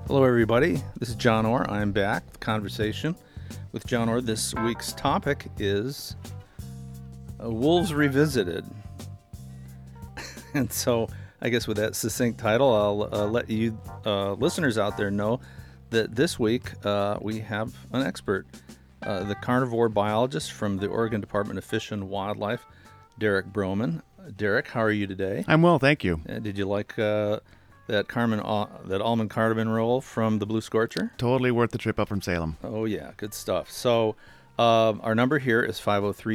Hello, everybody. This is John Orr. I'm back with Conversation with John Orr. This week's topic is Wolves Revisited. And so, I guess with that succinct title, I'll let you listeners out there know that this week we have an expert, the carnivore biologist from the Oregon Department of Fish and Wildlife, Derek Broman. Derek, how are you today? I'm well, thank you. Did you like that almond cardamom roll from the Blue Scorcher? Totally worth the trip up from Salem. Oh, yeah, good stuff. So our number here is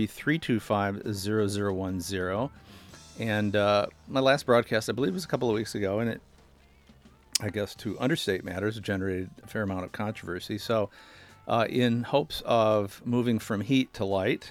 503-325-0010. And my last broadcast, I believe, was a couple of weeks ago, and it, I guess, to understate matters, generated a fair amount of controversy. So in hopes of moving from heat to light,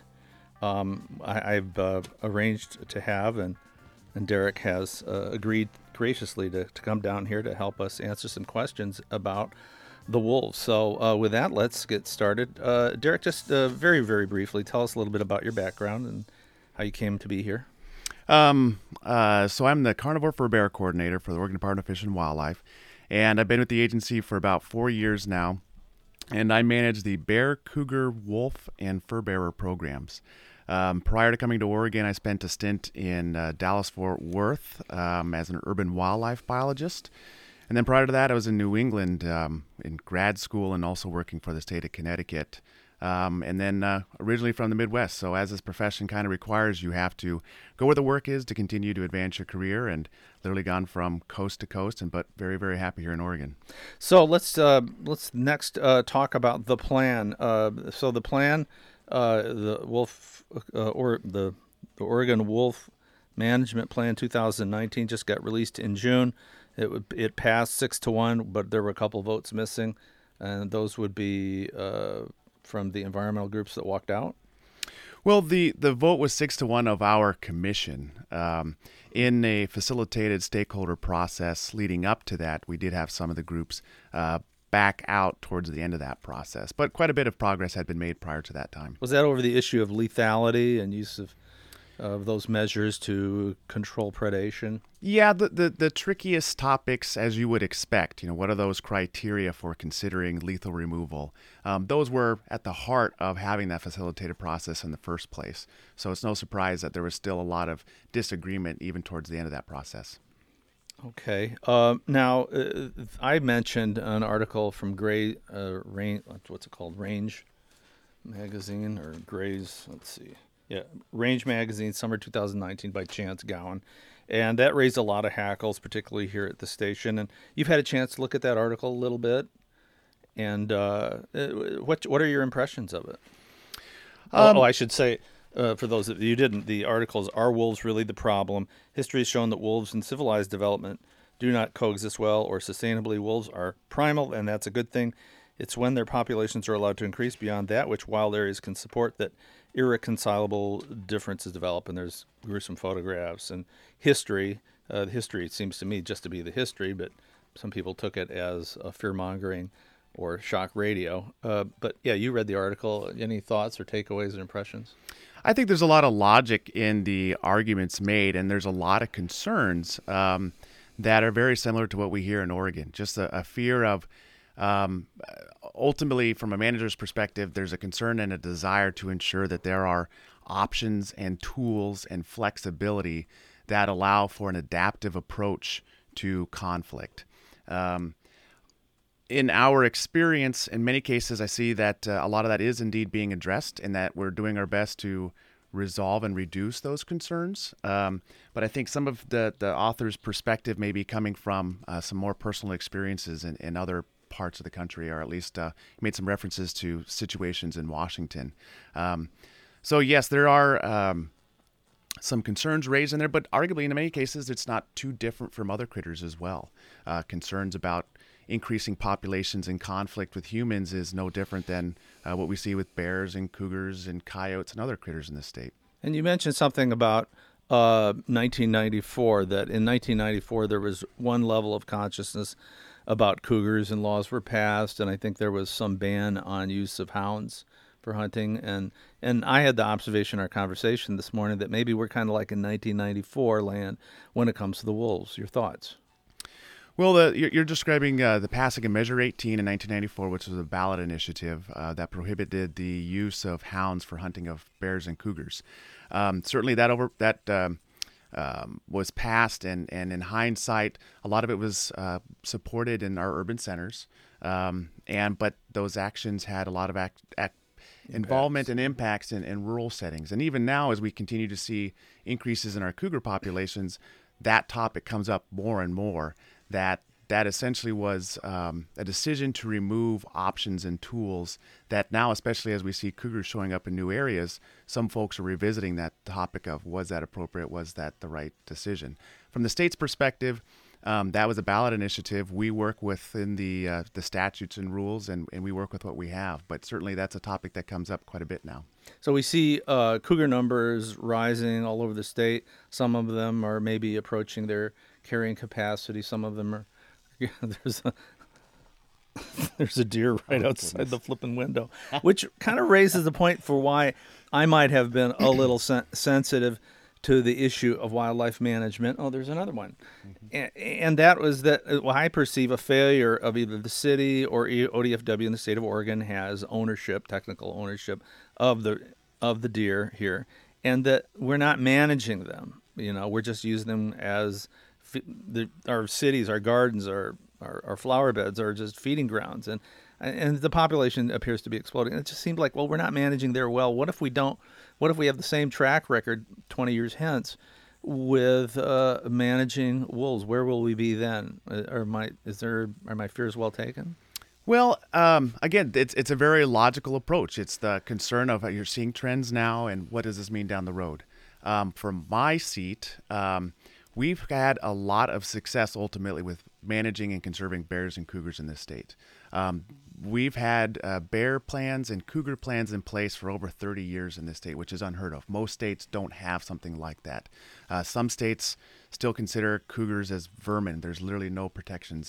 I've arranged to have, and Derek has agreed graciously to come down here to help us answer some questions about the wolves. So with that, let's get started. Derek, just very, very briefly, tell us a little bit about your background and how you came to be here. So I'm the carnivore fur bearer coordinator for the Oregon Department of Fish and Wildlife, and I've been with the agency for about 4 years now, and I manage the bear, cougar, wolf, and fur bearer programs. Prior to coming to Oregon, I spent a stint in Dallas-Fort Worth as an urban wildlife biologist. And then prior to that, I was in New England in grad school and also working for the state of Connecticut. And then originally from the Midwest. So as this profession kind of requires, you have to go where the work is to continue to advance your career, and literally gone from coast to coast, but very, very happy here in Oregon. So let's next talk about the plan. So the plan, the wolf or the Oregon Wolf Management Plan 2019 just got released in June. It passed 6-1, but there were a couple votes missing, and those would be from the environmental groups that walked out. Well, the vote was 6-1 of our commission. In a facilitated stakeholder process leading up to that, we did have some of the groups back out towards the end of that process, but quite a bit of progress had been made prior to that time. Was that over the issue of lethality and use of those measures to control predation? Yeah, the trickiest topics, as you would expect. What are those criteria for considering lethal removal? Those were at the heart of having that facilitated process in the first place. So it's no surprise that there was still a lot of disagreement even towards the end of that process. Okay. Now, I mentioned an article from Range Magazine, or Gray's, let's see. Yeah, Range Magazine, summer 2019, by Chance Gowan. And that raised a lot of hackles, particularly here at the station. And you've had a chance to look at that article a little bit. And what are your impressions of it? I should say, for those of you who didn't, the articles, Are Wolves Really the Problem? History has shown that wolves in civilized development do not coexist well or sustainably. Wolves are primal, and that's a good thing. It's when their populations are allowed to increase beyond that which wild areas can support that irreconcilable differences develop, and there's gruesome photographs and history. The history seems to me just to be the history, but some people took it as a fear-mongering or shock radio. But yeah, you read the article. Any thoughts or takeaways or impressions? I think there's a lot of logic in the arguments made, and there's a lot of concerns that are very similar to what we hear in Oregon. Just a fear of, ultimately, from a manager's perspective, there's a concern and a desire to ensure that there are options and tools and flexibility that allow for an adaptive approach to conflict. In our experience, in many cases, I see that a lot of that is indeed being addressed, and that we're doing our best to resolve and reduce those concerns. But I think some of the author's perspective may be coming from some more personal experiences in other parts of the country, or at least made some references to situations in Washington. So yes, there are some concerns raised in there, but arguably in many cases it's not too different from other critters as well. Concerns about increasing populations in conflict with humans is no different than what we see with bears and cougars and coyotes and other critters in the state. And you mentioned something about 1994, that in 1994 there was one level of consciousness about cougars and laws were passed, and I think there was some ban on use of hounds for hunting. And I had the observation in our conversation this morning that maybe we're kind of like in 1994 land when it comes to the wolves. Your thoughts? Well, you're describing the passing of Measure 18 in 1994, which was a ballot initiative that prohibited the use of hounds for hunting of bears and cougars. Certainly, that was passed, and in hindsight, a lot of it was supported in our urban centers, but those actions had a lot of involvement and impacts in rural settings. And even now, as we continue to see increases in our cougar populations, that topic comes up more and more. That essentially was a decision to remove options and tools that now, especially as we see cougars showing up in new areas, some folks are revisiting that topic of, was that appropriate? Was that the right decision? From the state's perspective, that was a ballot initiative. We work within the statutes and rules, and we work with what we have. But certainly that's a topic that comes up quite a bit now. So we see cougar numbers rising all over the state. Some of them are maybe approaching their carrying capacity. Some of them are. Yeah, there's a deer right outside the flipping window, which kind of raises the point for why I might have been a little sensitive to the issue of wildlife management. Oh, there's another one. And that was that I perceive a failure of either the city or ODFW in the state of Oregon has technical ownership of the deer here, and that we're not managing them. We're just using them as our cities, our gardens, our flower beds are just feeding grounds, and the population appears to be exploding. It just seems like, well, we're not managing there well. What if we don't? What if we have the same track record 20 years hence with managing wolves? Where will we be then? Are my fears well taken? Well, again, it's a very logical approach. It's the concern of you're seeing trends now, and what does this mean down the road? From my seat, we've had a lot of success ultimately with managing and conserving bears and cougars in this state. We've had bear plans and cougar plans in place for over 30 years in this state, which is unheard of. Most states don't have something like that. Some states still consider cougars as vermin. There's literally no protections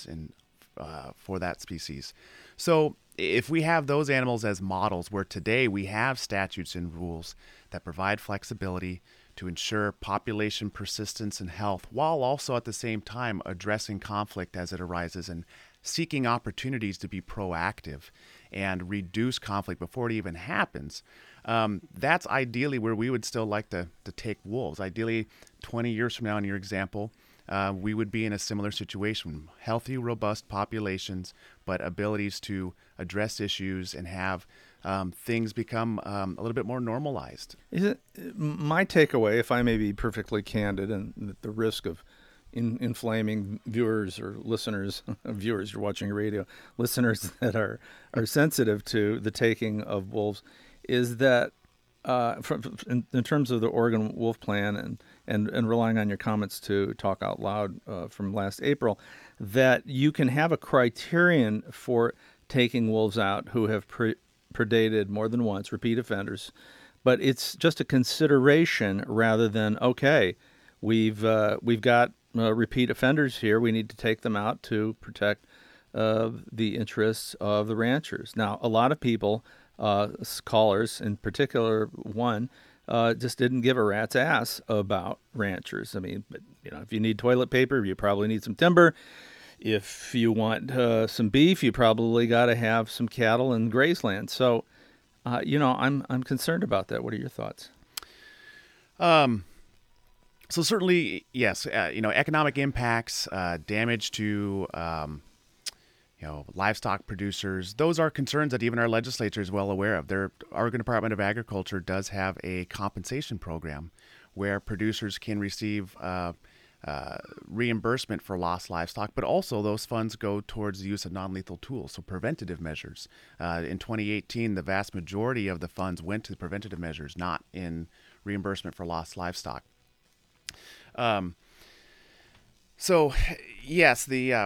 for that species. So if we have those animals as models, where today we have statutes and rules that provide flexibility to ensure population persistence and health, while also at the same time addressing conflict as it arises and seeking opportunities to be proactive and reduce conflict before it even happens, that's ideally where we would still like to take wolves. Ideally, 20 years from now, in your example, we would be in a similar situation. Healthy, robust populations, but abilities to address issues and have things become a little bit more normalized. My takeaway, if I may be perfectly candid, and at the risk of inflaming viewers or listeners, viewers, you're watching radio, listeners that are sensitive to the taking of wolves, is that in terms of the Oregon Wolf Plan and relying on your comments to talk out loud from last April, that you can have a criterion for taking wolves out who have predated more than once, repeat offenders, but it's just a consideration rather than, okay, we've got repeat offenders here, we need to take them out to protect the interests of the ranchers. Now, a lot of people, callers in particular, one, just didn't give a rat's ass about ranchers. I mean, if you need toilet paper, you probably need some timber. If you want some beef, you probably got to have some cattle and grazeland. So, I'm concerned about that. What are your thoughts? So certainly, yes, economic impacts, damage to, livestock producers, those are concerns that even our legislature is well aware of. The Oregon Department of Agriculture does have a compensation program where producers can receive reimbursement for lost livestock, but also those funds go towards the use of non-lethal tools, so preventative measures. In 2018, the vast majority of the funds went to preventative measures, not in reimbursement for lost livestock. So yes,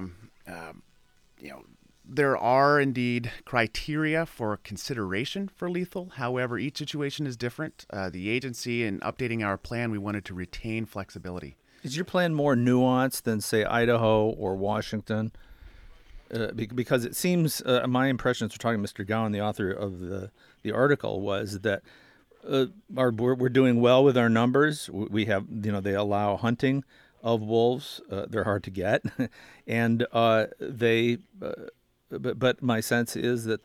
there are indeed criteria for consideration for lethal. However, each situation is different. The agency, in updating our plan, we wanted to retain flexibility. Is your plan more nuanced than, say, Idaho or Washington? Because it seems, my impression as we're talking to Mr. Gowan, the author of the article, was that we're doing well with our numbers. We have, they allow hunting of wolves. They're hard to get, and but my sense is that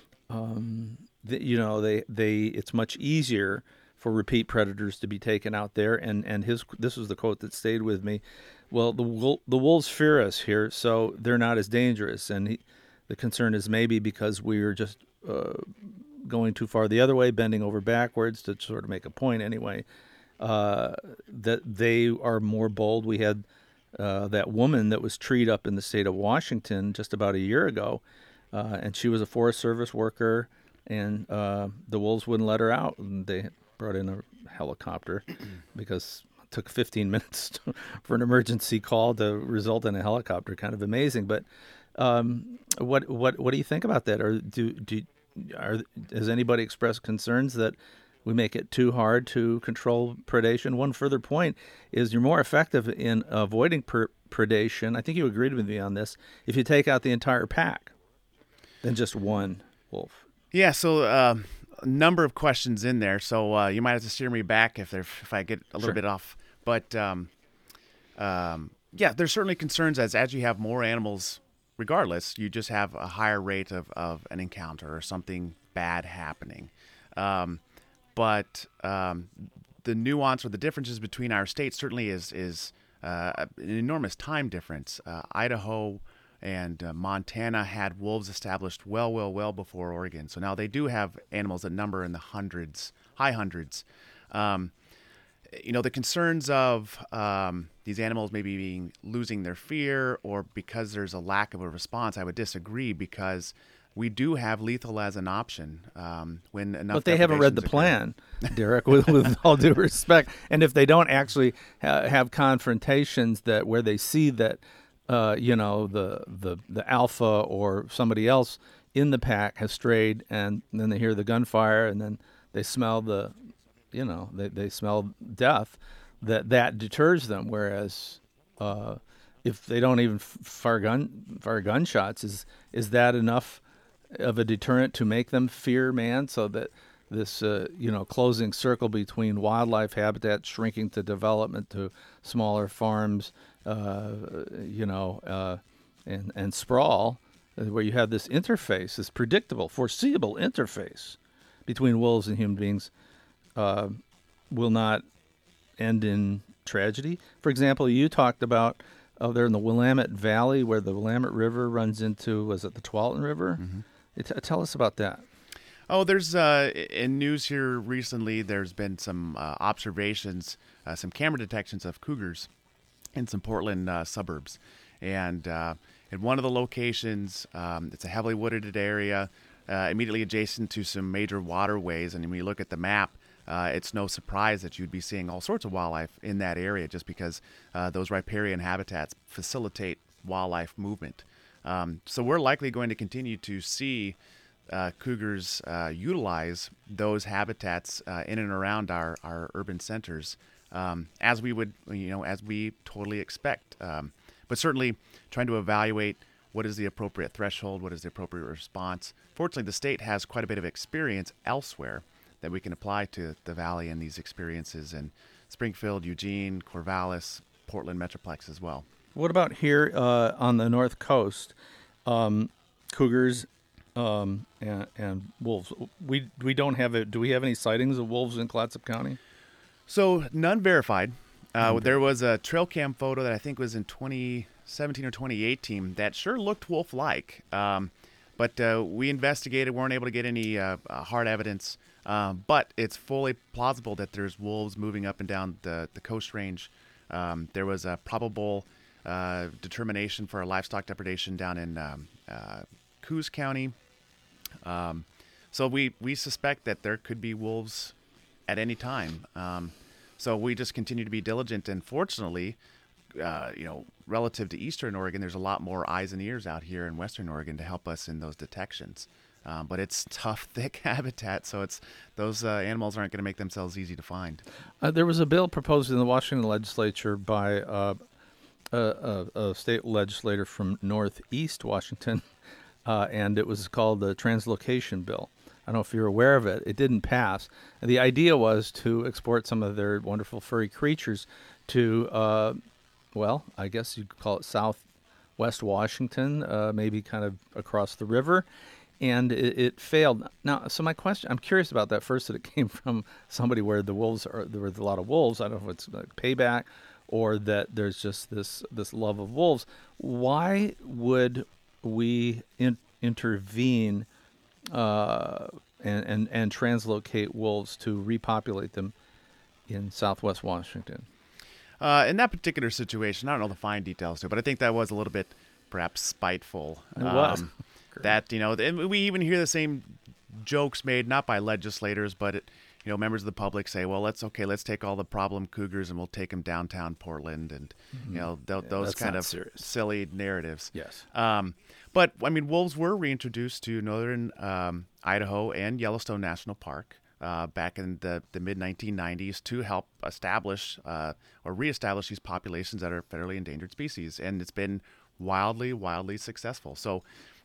they it's much easier for repeat predators to be taken out there. And this was the quote that stayed with me. Well, the wolves fear us here, so they're not as dangerous. And the concern is maybe because we're just going too far the other way, bending over backwards to sort of make a point anyway, that they are more bold. We had that woman that was treed up in the state of Washington just about a year ago, and she was a Forest Service worker, and the wolves wouldn't let her out, and they brought in a helicopter because it took 15 minutes for an emergency call to result in a helicopter. Kind of amazing. But what do you think about that? Or has anybody expressed concerns that we make it too hard to control predation? One further point is you're more effective in avoiding predation. I think you agreed with me on this. If you take out the entire pack than just one wolf. Yeah. So a number of questions in there. So you might have to steer me back if I get a little bit off. But yeah, there's certainly concerns as you have more animals. Regardless, you just have a higher rate of an encounter or something bad happening. But the nuance or the differences between our states certainly is an enormous time difference. Idaho and Montana had wolves established well before Oregon. So now they do have animals that number in the hundreds, high hundreds. The concerns of these animals maybe losing their fear or because there's a lack of a response, I would disagree because we do have lethal as an option when enough. But they haven't read the plan, Derek, with all due respect. And if they don't actually have confrontations where they see that, the alpha or somebody else in the pack has strayed, and then they hear the gunfire, and then they smell they smell death, that deters them. Whereas if they don't even fire gunshots, is that enough of a deterrent to make them fear man? So that this closing circle between wildlife habitat shrinking to development to smaller farms, and sprawl, where you have this interface, this predictable, foreseeable interface between wolves and human beings, will not end in tragedy. For example, you talked about there in the Willamette Valley where the Willamette River runs into, was it the Tualatin River? Mm-hmm. Tell us about that. Oh, there's in news here recently, there's been some observations, some camera detections of cougars in some Portland suburbs. And in one of the locations, it's a heavily wooded area, immediately adjacent to some major waterways. And when you look at the map, it's no surprise that you'd be seeing all sorts of wildlife in that area just because those riparian habitats facilitate wildlife movement. So we're likely going to continue to see cougars utilize those habitats in and around our urban centers as we would, as we totally expect. But certainly trying to evaluate what is the appropriate threshold, what is the appropriate response. Fortunately, the state has quite a bit of experience elsewhere that we can apply to the Valley and these experiences in Springfield, Eugene, Corvallis, Portland Metroplex as well. What about here on the North Coast? Cougars and wolves. We don't have it. Do we have any sightings of wolves in Clatsop County? So none verified. There was a trail cam photo that I think was in 2017 or 2018 that sure looked wolf-like. But we investigated, weren't able to get any hard evidence. But it's fully plausible that there's wolves moving up and down the Coast Range. There was a probable determination for a livestock depredation down in Coos County. So we suspect that there could be wolves at any time. So we just continue to be diligent. And fortunately, relative to Eastern Oregon, there's a lot more eyes and ears out here in Western Oregon to help us in those detections. But it's tough, thick habitat, so those animals aren't going to make themselves easy to find. There was a bill proposed in the Washington legislature by a state legislator from Northeast Washington, and it was called the Translocation Bill. I don't know if you're aware of it. It didn't pass. The idea was to export some of their wonderful furry creatures to well, I guess you could call it Southwest Washington, maybe kind of across the river, and it failed. Now, so my question, I'm curious about that first, that it came from somebody where there were a lot of wolves. I don't know if it's like payback or that there's just this love of wolves. Why would we intervene and translocate wolves to repopulate them in Southwest Washington? In that particular situation, I don't know the fine details to it, but I think that was a little bit perhaps spiteful. It was. That, and we even hear the same jokes made, not by legislators, but members of the public say, well, let's take all the problem cougars and we'll take them downtown Portland, and those kind of silly narratives. Yes. But I mean, wolves were reintroduced to northern Idaho and Yellowstone National Park back in the mid 1990s to help establish or reestablish these populations that are federally endangered species, and it's been wildly successful. So,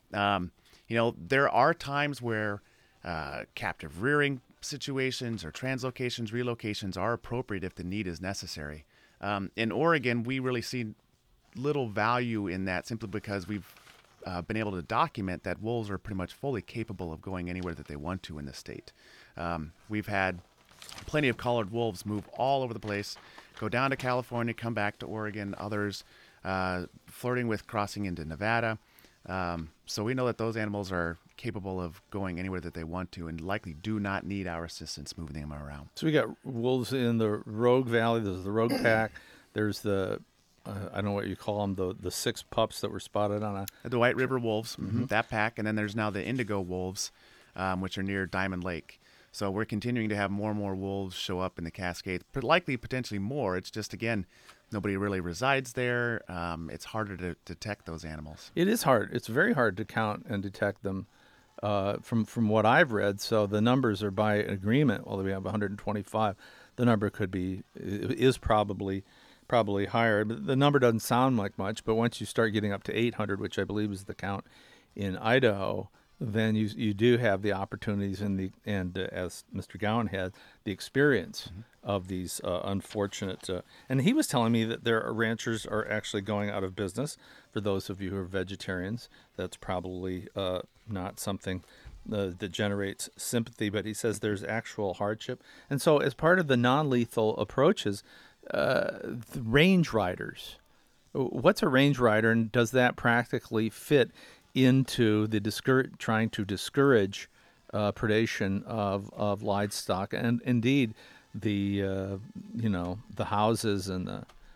there are times where captive rearing situations or translocations, relocations are appropriate if the need is necessary. In Oregon, we really see little value in that, simply because we've been able to document that wolves are pretty much fully capable of going anywhere that they want to in the state. We've had plenty of collared wolves move all over the place, go down to California, come back to Oregon, others flirting with crossing into Nevada. So we know that those animals are capable of going anywhere that they want to, and likely do not need our assistance moving them around. So we got wolves in the Rogue Valley. There's the Rogue Pack. There's the I don't know what you call them, the 6 pups that were spotted on the White River wolves, that pack, and then there's now the Indigo wolves, which are near Diamond Lake. So we're continuing to have more and more wolves show up in the Cascades, but likely potentially more. It's just, again, nobody really resides there. It's harder to detect those animals. It is hard. It's very hard to count and detect them from what I've read. So the numbers are by agreement. Although we have 125, the number is probably higher. But the number doesn't sound like much, but once you start getting up to 800, which I believe is the count in Idaho, then you do have the opportunities and as Mr. Gowan had, the experience of these unfortunate. And he was telling me that their ranchers are actually going out of business. For those of you who are vegetarians, that's probably not something that generates sympathy, but he says there's actual hardship. And so as part of the non-lethal approaches, the range riders, what's a range rider, and does that practically fit into the trying to discourage predation of livestock, and indeed the houses and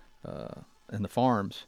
the farms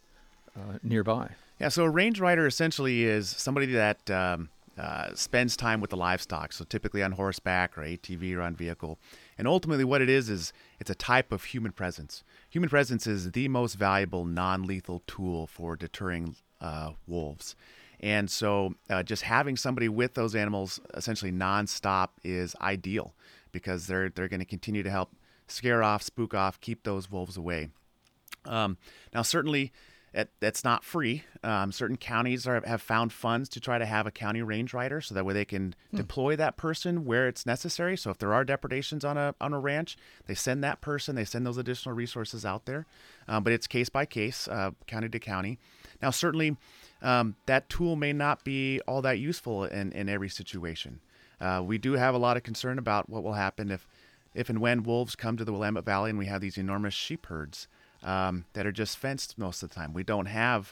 nearby? Yeah, so a range rider essentially is somebody that spends time with the livestock, so typically on horseback or ATV or on vehicle. And ultimately what it is it's a type of human presence. Human presence is the most valuable non-lethal tool for deterring wolves. And so just having somebody with those animals essentially nonstop is ideal, because they're going to continue to help scare off, spook off, keep those wolves away. Now, certainly that's not free. Certain counties have found funds to try to have a county range rider, so that way they can deploy that person where it's necessary. So if there are depredations on a ranch, they send that person, they send those additional resources out there. But it's case by case, county to county. Now, certainly that tool may not be all that useful in every situation. We do have a lot of concern about what will happen if and when wolves come to the Willamette Valley and we have these enormous sheep herds that are just fenced most of the time. We don't have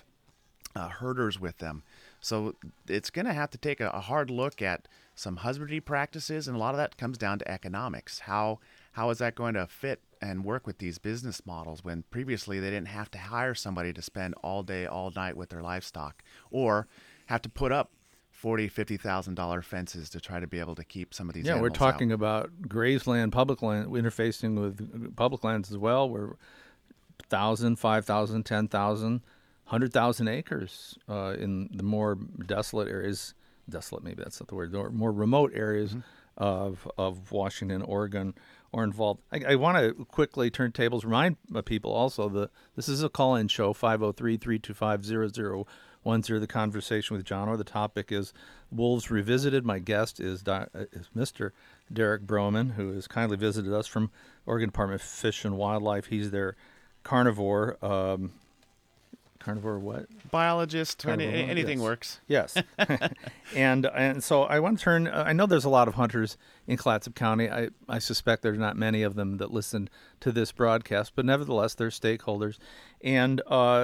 herders with them. So it's going to have to take a hard look at some husbandry practices, and a lot of that comes down to economics. How is that going to fit and work with these business models when previously they didn't have to hire somebody to spend all day, all night with their livestock, or have to put up $40,000-$50,000 fences to try to be able to keep some of these animals we're talking out. About grazeland, public land, interfacing with public lands as well. We're 1,000, 5,000, 10,000, 100,000 acres in the more desolate areas. Desolate, maybe that's not the word. The more remote areas of Washington, Oregon are involved. I want to quickly turn tables, remind people also this is a call-in show, 503-325-0010, The Conversation with John, or the topic is Wolves Revisited. My guest is Mr. Derek Broman, who has kindly visited us from Oregon Department of Fish and Wildlife. He's their carnivore carnivore what? Biologist, Carnivore, anything yes. works. Yes. And so I want to turn, I know there's a lot of hunters in Clatsop County. I suspect there's not many of them that listen to this broadcast, but nevertheless, they're stakeholders. And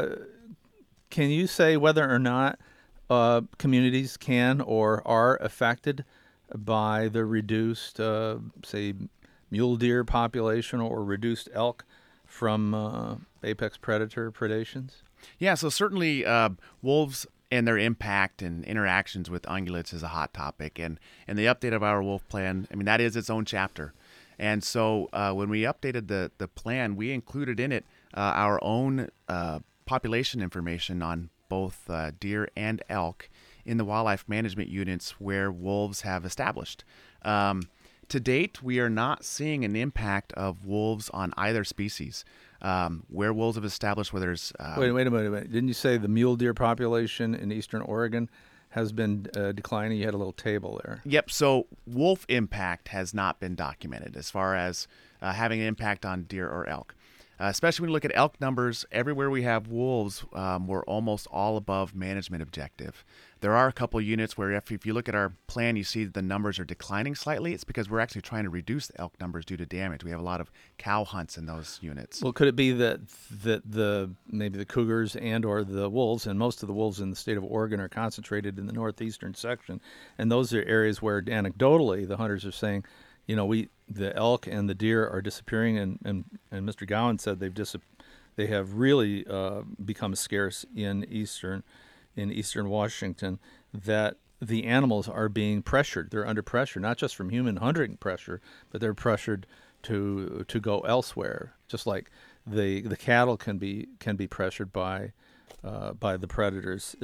can you say whether or not communities can or are affected by the reduced, say, mule deer population or reduced elk from apex predator predations? Yeah, so certainly wolves and their impact and interactions with ungulates is a hot topic. And the update of our wolf plan, I mean, that is its own chapter. And so when we updated the plan, we included in it our own population information on both deer and elk in the wildlife management units where wolves have established. To date, we are not seeing an impact of wolves on either species. Where wolves have established, where there's... Wait a minute. Didn't you say the mule deer population in eastern Oregon has been declining? You had a little table there. Yep, so wolf impact has not been documented as far as having an impact on deer or elk. Especially when you look at elk numbers, everywhere we have wolves, we're almost all above management objective. There are a couple units where if you look at our plan, you see the numbers are declining slightly. It's because we're actually trying to reduce the elk numbers due to damage. We have a lot of cow hunts in those units. Well, could it be that maybe the cougars and or the wolves, and most of the wolves in the state of Oregon are concentrated in the northeastern section, and those are areas where anecdotally the hunters are saying, the elk and the deer are disappearing, and Mr. Gowan said they have really become scarce in eastern Washington, that the animals are being pressured. They're under pressure, not just from human hunting pressure, but they're pressured to go elsewhere. Just like the cattle can be pressured by the predators.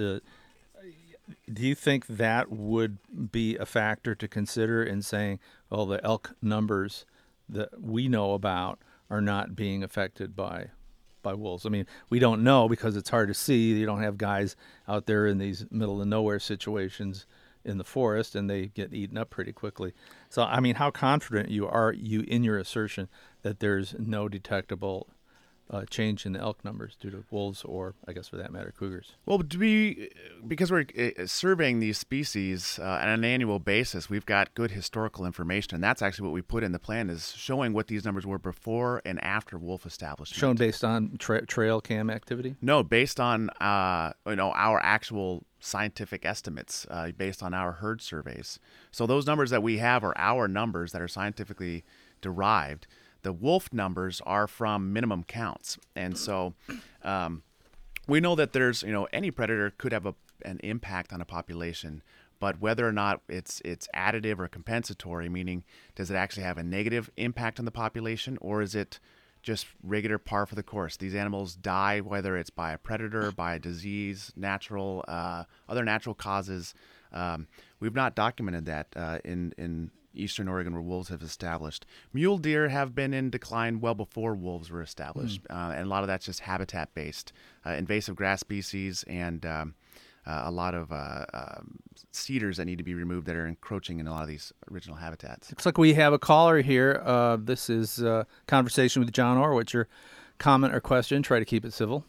Do you think that would be a factor to consider in saying, well, the elk numbers that we know about are not being affected by wolves? I mean, we don't know because it's hard to see. You don't have guys out there in these middle of nowhere situations in the forest, and they get eaten up pretty quickly. So, I mean, how confident are you in your assertion that there's no detectable change in the elk numbers due to wolves, or I guess for that matter, cougars? Well, because we're surveying these species on an annual basis, we've got good historical information, and that's actually what we put in the plan, is showing what these numbers were before and after wolf establishment. Shown based on trail cam activity? No, based on our actual scientific estimates, based on our herd surveys. So those numbers that we have are our numbers that are scientifically derived. The wolf numbers are from minimum counts. And so we know that there's, any predator could have an impact on a population, but whether or not it's additive or compensatory, meaning does it actually have a negative impact on the population, or is it just regular par for the course? These animals die, whether it's by a predator, by a disease, other natural causes. We've not documented that in eastern Oregon where wolves have established. Mule deer have been in decline well before wolves were established, and a lot of that's just habitat-based. Invasive grass species and a lot of cedars that need to be removed that are encroaching in a lot of these original habitats. Looks like we have a caller here. This is Conversation with John Orr. What's your comment or question? Try to keep it civil.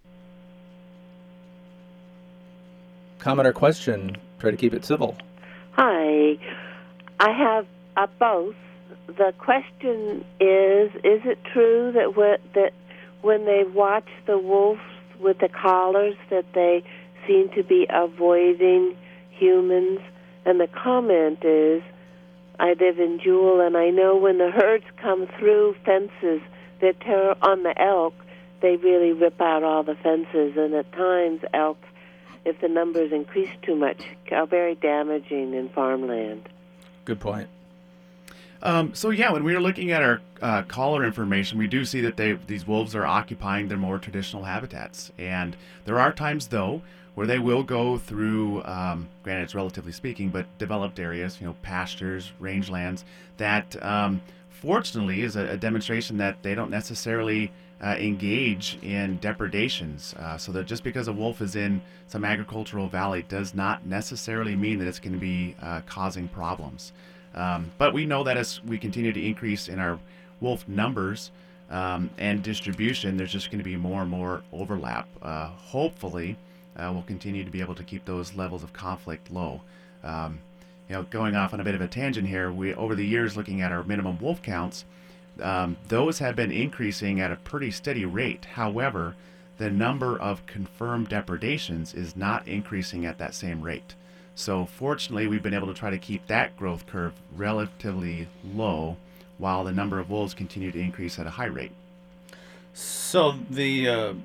Comment or question? Try to keep it civil. Hi. I have both. The question is it true that when they watch the wolves with the collars that they seem to be avoiding humans? And the comment is, I live in Jewel, and I know when the herds come through fences that tear on the elk, they really rip out all the fences, and at times elk, if the numbers increase too much, are very damaging in farmland. Good point. When we were looking at our collar information, we do see that these wolves are occupying their more traditional habitats. And there are times, though, where they will go through, granted it's relatively speaking, but developed areas, pastures, rangelands, that fortunately is a demonstration that they don't necessarily engage in depredations. So that just because a wolf is in some agricultural valley does not necessarily mean that it's going to be causing problems. But we know that as we continue to increase in our wolf numbers, and distribution, there's just going to be more and more overlap. Hopefully, we'll continue to be able to keep those levels of conflict low. Going off on a bit of a tangent here, we over the years looking at our minimum wolf counts, those have been increasing at a pretty steady rate. However, the number of confirmed depredations is not increasing at that same rate. So fortunately, we've been able to try to keep that growth curve relatively low while the number of wolves continue to increase at a high rate. So the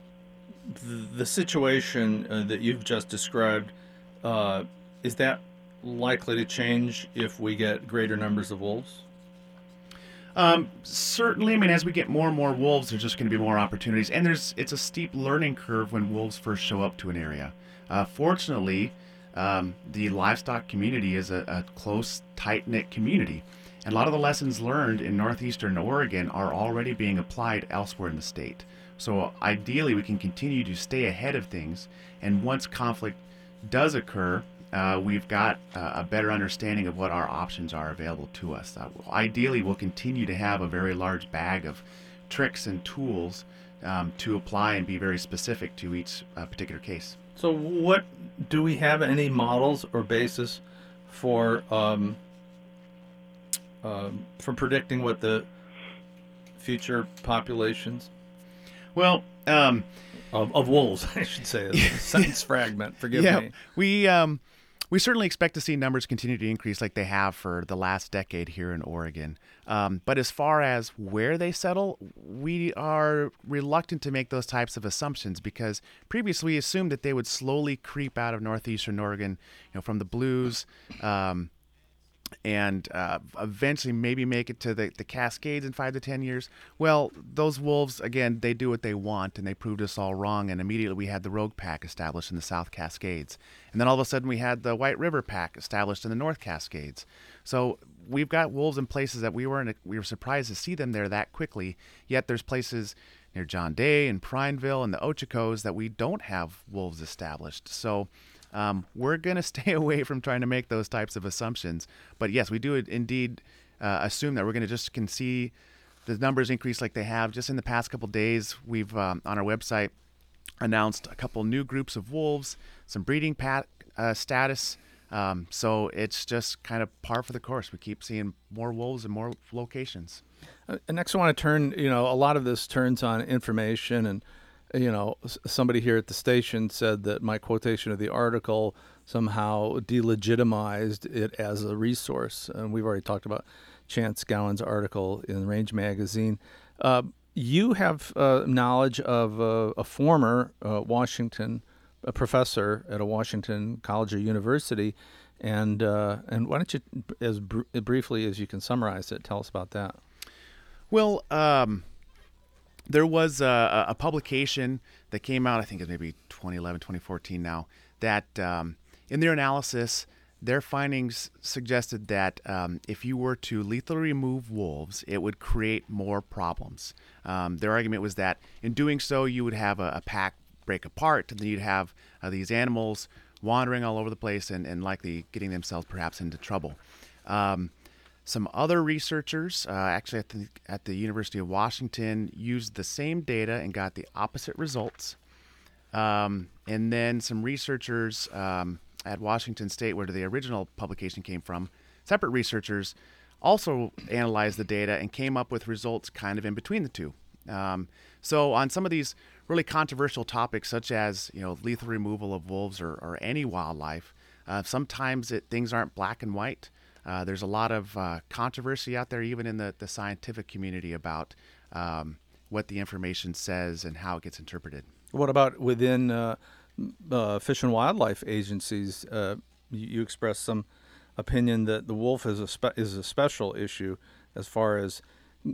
situation that you've just described, is that likely to change if we get greater numbers of wolves? Certainly, I mean, as we get more and more wolves, there's just going to be more opportunities, and it's a steep learning curve when wolves first show up to an area. Fortunately, the livestock community is a close, tight-knit community, and a lot of the lessons learned in northeastern Oregon are already being applied elsewhere in the state. So ideally, we can continue to stay ahead of things, and once conflict does occur, we've got a better understanding of what our options are available to us. Ideally, we'll continue to have a very large bag of tricks and tools to apply and be very specific to each particular case. So what do we have any models or basis for predicting what the future populations Well, of wolves, I should say, a sentence fragment, forgive me. We certainly expect to see numbers continue to increase like they have for the last decade here in Oregon. But as far as where they settle, we are reluctant to make those types of assumptions because previously we assumed that they would slowly creep out of northeastern Oregon, from the Blues, and eventually maybe make it to the Cascades in 5 to 10 years. Well, those wolves, again, they do what they want, and they proved us all wrong, and immediately we had the Rogue Pack established in the South Cascades. And then all of a sudden we had the White River Pack established in the North Cascades. So we've got wolves in places that we were surprised to see them there that quickly, yet there's places near John Day and Prineville and the Ochocos that we don't have wolves established. So we're going to stay away from trying to make those types of assumptions. But yes, we do indeed assume that we're going to just can see the numbers increase like they have. Just in the past couple days, we've on our website announced a couple new groups of wolves, some breeding status. So it's just kind of par for the course. We keep seeing more wolves in more locations. Next, I want to turn, a lot of this turns on information, and somebody here at the station said that my quotation of the article somehow delegitimized it as a resource. And we've already talked about Chance Gowan's article in Range Magazine. You have knowledge of a former a professor at a Washington college or university, and why don't you, as briefly as you can summarize it, tell us about that? Well, there was a publication that came out, I think it's maybe 2011, 2014 now, that in their analysis, their findings suggested that if you were to lethally remove wolves, it would create more problems. Their argument was that in doing so, you would have a pack break apart, and then you'd have these animals wandering all over the place and likely getting themselves perhaps into trouble. Some other researchers, actually at the University of Washington, used the same data and got the opposite results. And then some researchers at Washington State, where the original publication came from, separate researchers also analyzed the data and came up with results kind of in between the two. So on some of these really controversial topics, such as lethal removal of wolves or any wildlife, sometimes things aren't black and white. There's a lot of controversy out there, even in the scientific community, about what the information says and how it gets interpreted. What about within Fish and Wildlife agencies? You expressed some opinion that the wolf is a special issue as far as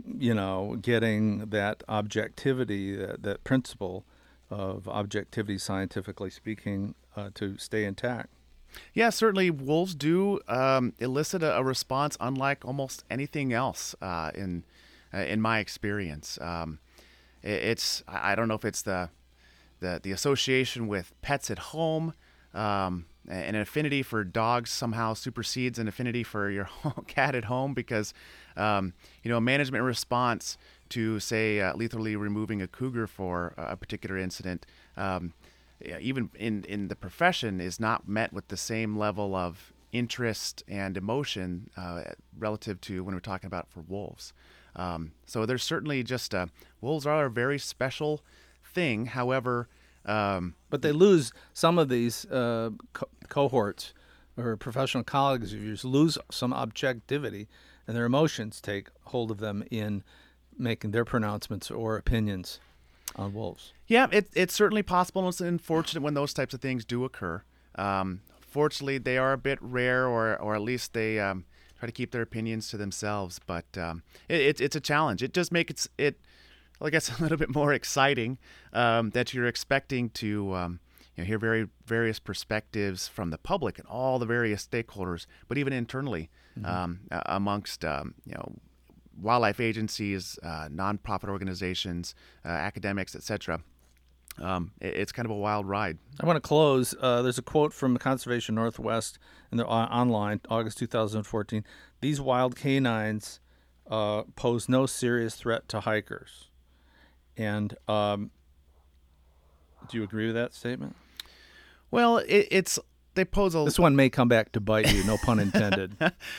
getting that objectivity, that principle of objectivity, scientifically speaking, to stay intact. Yeah, certainly wolves do elicit a response unlike almost anything else in my experience. It's I don't know if it's the association with pets at home, an affinity for dogs somehow supersedes an affinity for your cat at home, because a management response to, say, lethally removing a cougar for a particular incident, even in the profession, is not met with the same level of interest and emotion relative to when we're talking about for wolves. So there's certainly just wolves are a very special thing. However, but they lose some of these cohorts or professional colleagues of yours lose some objectivity, and their emotions take hold of them in making their pronouncements or opinions on wolves. Yeah, it's certainly possible, and it's unfortunate when those types of things do occur. Fortunately, they are a bit rare, or at least they try to keep their opinions to themselves. But it's a challenge. It just makes it, I guess, a little bit more exciting that you're expecting to hear various perspectives from the public and all the various stakeholders, but even internally amongst wildlife agencies, nonprofit organizations, academics, etc. It's kind of a wild ride. I want to close. There's a quote from Conservation Northwest in the online, August 2014. These wild canines pose no serious threat to hikers. And do you agree with that statement? Well, they pose a... This one may come back to bite you, no pun intended.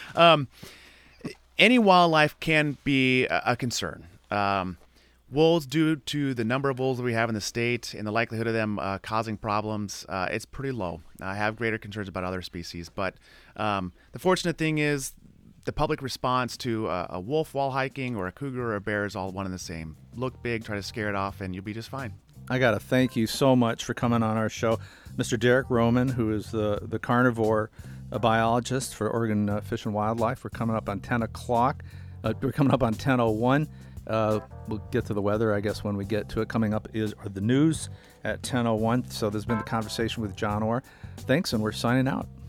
Any wildlife can be a concern. Wolves, due to the number of wolves that we have in the state and the likelihood of them causing problems, it's pretty low. I have greater concerns about other species. But the fortunate thing is the public response to a wolf while hiking or a cougar or a bear is all one and the same. Look big, try to scare it off, and you'll be just fine. I got to thank you so much for coming on our show. Mr. Derek Roman, who is the carnivore biologist for Oregon Fish and Wildlife. We're coming up on 10 o'clock. We're coming up on 10:01. We'll get to the weather, I guess, when we get to it. Coming up are the news at 10:01. So there's been the conversation with John Orr. Thanks, and we're signing out.